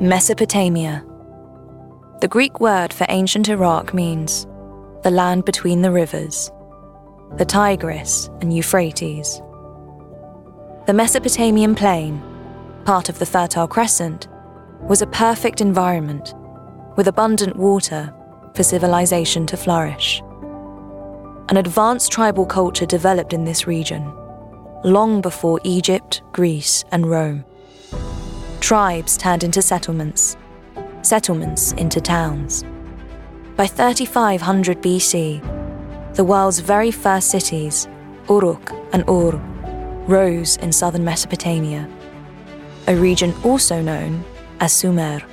Mesopotamia. The Greek word for ancient Iraq means the land between the rivers, the Tigris and Euphrates. The Mesopotamian plain, part of the Fertile Crescent, was a perfect environment with abundant water for civilization to flourish. An advanced tribal culture developed in this region, long before Egypt, Greece, and Rome. Tribes turned into settlements, settlements into towns. By 3500 BC, the world's very first cities, Uruk and Ur, rose in southern Mesopotamia, a region also known as Sumer.